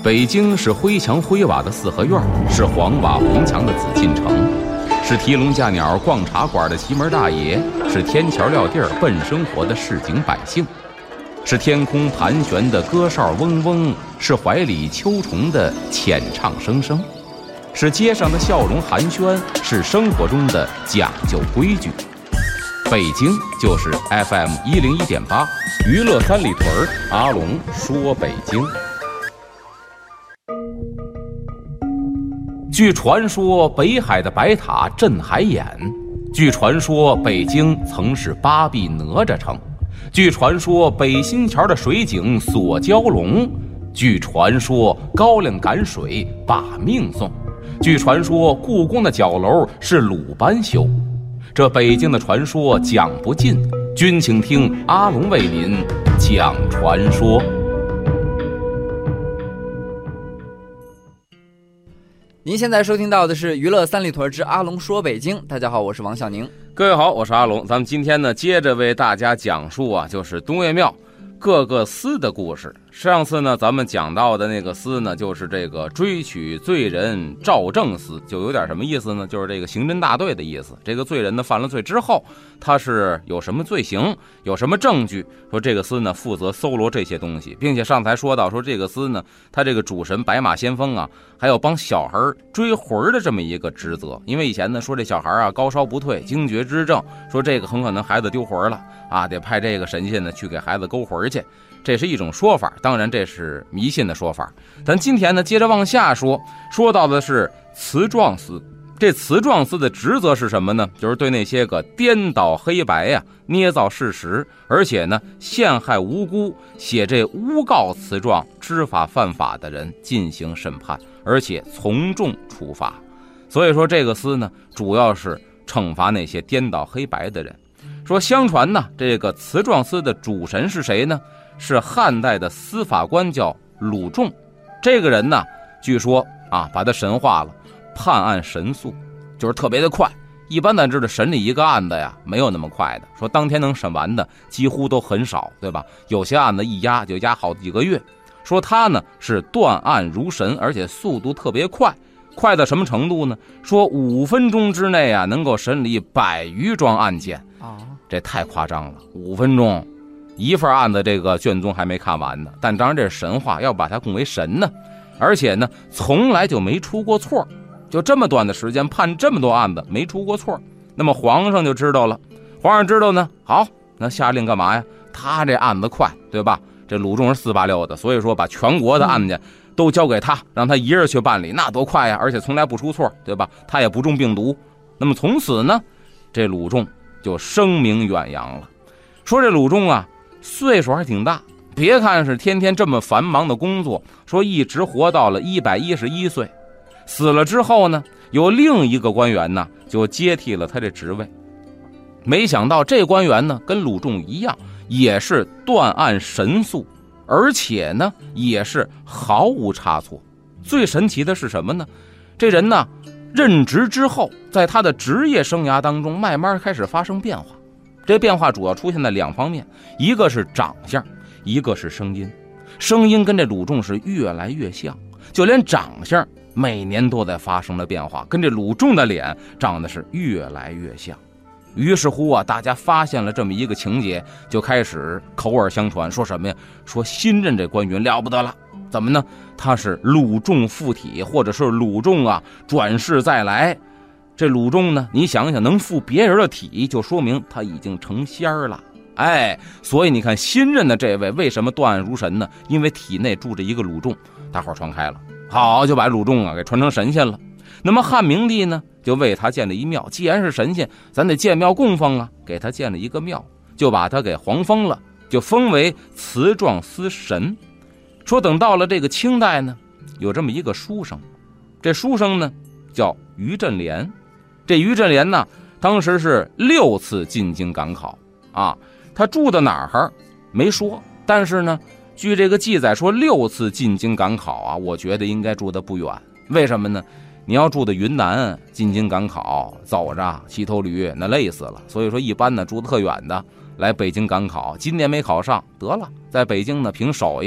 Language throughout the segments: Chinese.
北京是灰墙灰瓦的四合院，是黄瓦红墙的紫禁城，是提笼架鸟逛茶馆的奇门大爷，是天桥撂地儿奔生活的市井百姓，是天空盘旋的歌哨嗡嗡，是怀里秋虫的浅唱声声，是街上的笑容寒暄，是生活中的讲究规矩。北京就是 FM 101.8，娱乐三里屯，阿龙说北京。据传说，北海的白塔镇海眼；据传说，北京曾是八臂哪吒城；据传说，北新桥的水井锁蛟龙；据传说，高粱赶水把命送；据传说，故宫的角楼是鲁班修。这北京的传说讲不尽，君请听阿龙为您讲传说。 您现在收听到的是娱乐三里屯之阿龙说北京。大家好，我是王小宁。 各位好，我是阿龙。咱们今天呢，接着为大家讲述就是东岳庙各个司的故事。上次呢，咱们讲到的那个司呢，就是这个追取罪人赵正司，就有点什么意思呢？就是这个刑侦大队的意思。这个罪人呢，犯了罪之后，他是有什么罪行，有什么证据，说这个司呢负责搜罗这些东西，并且上台说到说这个司呢，他这个主神白马先锋啊，还要帮小孩追魂的这么一个职责。因为以前呢说这小孩啊高烧不退，惊厥之症，说这个很可能孩子丢魂了啊，得派这个神仙呢去给孩子勾魂去。这是一种说法，当然这是迷信的说法。咱今天呢接着往下说，说到的是慈壮司。这慈壮司的职责是什么呢？就是对那些个颠倒黑白呀、捏造事实，而且呢陷害无辜、写这诬告词状、知法犯法的人进行审判，而且从重处罚。所以说这个司呢主要是惩罚那些颠倒黑白的人。说相传呢，这个慈壮司的主神是谁呢？是汉代的司法官叫鲁仲。这个人呢据说啊把他神化了，判案神速，就是特别的快。一般咱知道审理一个案子呀没有那么快的，说当天能审完的几乎都很少，对吧？有些案子一压就压好几个月。说他呢是断案如神，而且速度特别快，快到什么程度呢？说5分钟之内啊能够审理100余桩案件。这太夸张了，5分钟一份案子这个卷宗还没看完呢。但当然这是神话，要把它供为神呢。而且呢从来就没出过错，就这么短的时间判这么多案子没出过错。那么皇上就知道了，皇上知道呢，好，那下令干嘛呀？他这案子快，对吧？这鲁仲是486的，所以说把全国的案件都交给他，让他一人去办理，那多快呀！而且从来不出错，对吧？他也不中病毒。那么从此呢，这鲁仲就声名远扬了。说这鲁仲啊岁数还挺大，别看是天天这么繁忙的工作，说一直活到了111岁。死了之后呢，有另一个官员呢就接替了他这职位。没想到这官员呢跟鲁仲一样，也是断案神速，而且呢也是毫无差错。最神奇的是什么呢？这人呢任职之后，在他的职业生涯当中慢慢开始发生变化。这变化主要出现在2方面，一个是长相，一个是声音。声音跟这鲁仲是越来越像，就连长相每年都在发生了变化，跟这鲁仲的脸长得是越来越像。于是乎啊，大家发现了这么一个情节，就开始口耳相传，说什么呀？说新任这官员了不得了，怎么呢？他是鲁仲附体，或者是鲁仲啊转世再来。这鲁仲呢，你想想能附别人的体，就说明他已经成仙了。所以你看新任的这位为什么断案如神呢？因为体内住着一个鲁仲，大伙传开了，好，就把鲁仲啊给传成神仙了。那么汉明帝呢就为他建了一庙，既然是神仙，咱得建庙供奉啊，给他建了一个庙，就把他给皇封了，就封为慈壮司神。说等到了这个清代呢，有这么一个书生，这书生呢叫于振廉。这于振廉呢当时是6次进京赶考啊，他住到哪儿没说，但是呢据这个记载说6次进京赶考啊，我觉得应该住得不远。为什么呢？你要住的云南进京赶考，走着骑头驴那累死了，所以说一般呢住得特远的来北京赶考，今年没考上，得了，在北京呢凭手艺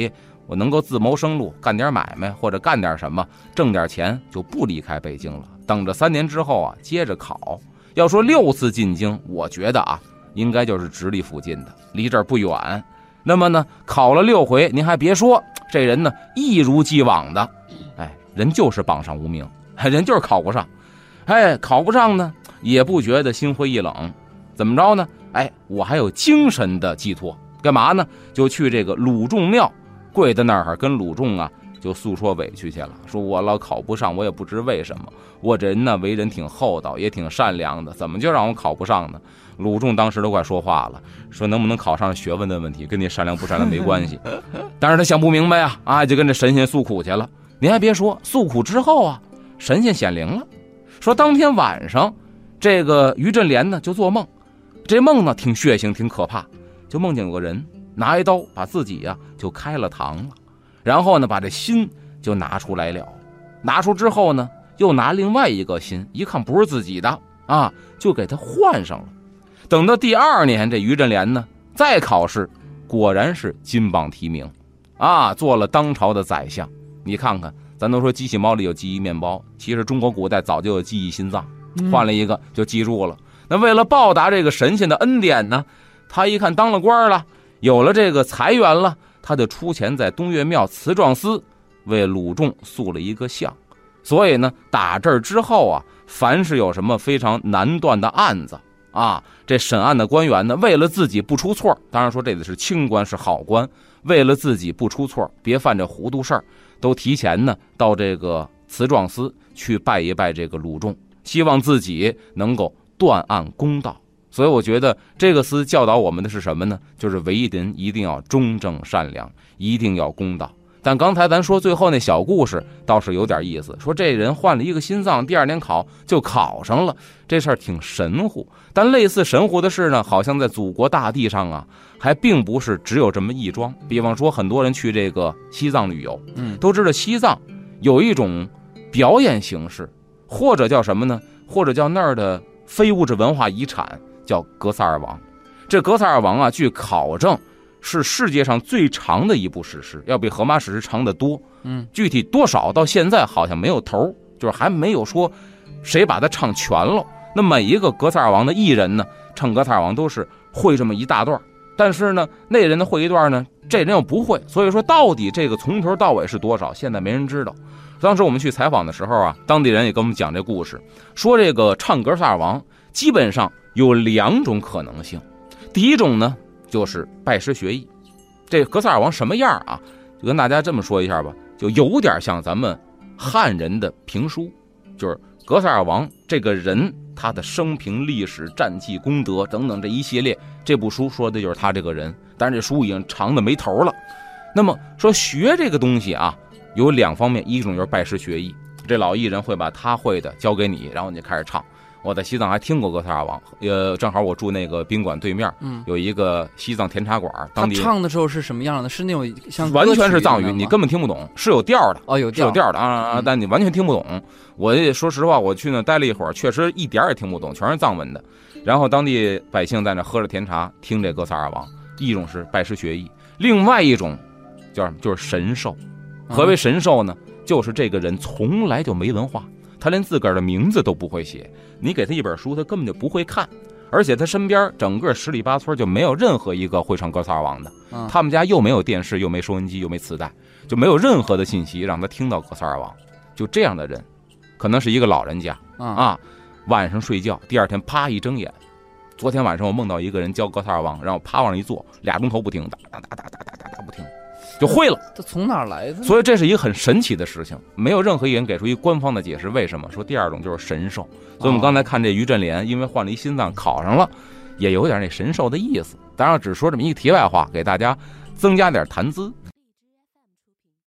我能够自谋生路，干点买卖或者干点什么，挣点钱，就不离开北京了。等着3年之后啊，接着考。要说6次进京，我觉得啊，应该就是直隶附近的，离这儿不远。那么呢，考了6回，您还别说，这人呢一如既往的，人就是榜上无名，人就是考不上。考不上呢，也不觉得心灰意冷，怎么着呢？我还有精神的寄托，干嘛呢？就去这个鲁仲庙，跪在那儿跟鲁仲啊就诉说委屈去了，说我老考不上，我也不知为什么，我这人呢为人挺厚道，也挺善良的，怎么就让我考不上呢？鲁仲当时都快说话了，说能不能考上学问的问题，跟你善良不善良没关系。但是他想不明白啊，就跟这神仙诉苦去了。您还别说，诉苦之后啊，神仙显灵了，说当天晚上，这个于振莲呢就做梦，这梦呢挺血腥，挺可怕，就梦见有个人拿一刀把自己就开了膛了，然后呢把这心就拿出来了，拿出之后呢又拿另外一个心，一看不是自己的啊，就给他换上了。等到第2年，这于振莲呢再考试，果然是金榜题名啊，做了当朝的宰相。你看看，咱都说机器猫里有记忆面包，其实中国古代早就有记忆心脏，换了一个就记住了。那为了报答这个神仙的恩典呢，他一看当了官了，有了这个财源了，他就出钱在东岳庙慈壮司为鲁仲塑了一个像。所以呢，打这儿之后啊，凡是有什么非常难断的案子啊，这审案的官员呢，为了自己不出错，当然说这个是清官是好官，为了自己不出错，别犯这糊涂事儿，都提前呢到这个慈壮司去拜一拜这个鲁仲，希望自己能够断案公道。所以我觉得这个司教导我们的是什么呢？就是为人一定要忠正善良，一定要公道。但刚才咱说最后那小故事倒是有点意思，说这人换了一个心脏，第2年考就考上了，这事儿挺神乎。但类似神乎的事呢，好像在祖国大地上啊，还并不是只有这么一桩。比方说很多人去这个西藏旅游，都知道西藏有一种表演形式，或者叫什么呢？或者叫那儿的非物质文化遗产，叫格萨尔王。这格萨尔王啊，据考证是世界上最长的一部史诗，要比荷马史诗长得多。具体多少到现在好像没有头，就是还没有说谁把它唱全了。那每一个格萨尔王的艺人呢，唱格萨尔王都是会这么一大段，但是呢，那人呢会一段呢，这人又不会。所以说，到底这个从头到尾是多少，现在没人知道。当时我们去采访的时候啊，当地人也跟我们讲这故事，说这个唱格萨尔王基本上有2种可能性。第一种呢，就是拜师学艺。这格萨尔王什么样啊？就跟大家这么说一下吧，就有点像咱们汉人的评书，就是格萨尔王这个人，他的生平历史、战绩、功德等等这一系列，这部书说的就是他这个人。但是这书已经长的没头了。那么说学这个东西啊，有2方面，一种就是拜师学艺，这老艺人会把他会的教给你，然后你就开始唱。我在西藏还听过格萨尔王，正好我住那个宾馆对面，有一个西藏甜茶馆，当地他唱的时候是什么样的？是那种像完全是藏语，你根本听不懂，是有调的哦，有调的啊，但你完全听不懂。我也说实话，我去那待了一会儿，确实一点也听不懂，全是藏文的。然后当地百姓在那喝着甜茶，听这格萨尔王。一种是拜师学艺，另外一种就是神授。何为神授呢？就是这个人从来就没文化，他连自个儿的名字都不会写，你给他一本书他根本就不会看，而且他身边整个10里8村就没有任何一个会唱格萨尔王的，他们家又没有电视，又没收音机，又没磁带，就没有任何的信息让他听到格萨尔王。就这样的人，可能是一个老人家啊，晚上睡觉，第2天啪一睁眼，昨天晚上我梦到一个人教格萨尔王，然后啪往上一坐，2钟头不停，哒哒哒哒哒哒哒不停，就会了。 这从哪儿来的？ 所以这是一个很神奇的事情，没有任何一人给出一个官方的解释。为什么说第2种就是神授？所以我们刚才看这于振莲，因为换了一心脏考上了，也有点那神授的意思。当然只说这么一个题外话，给大家增加点谈资。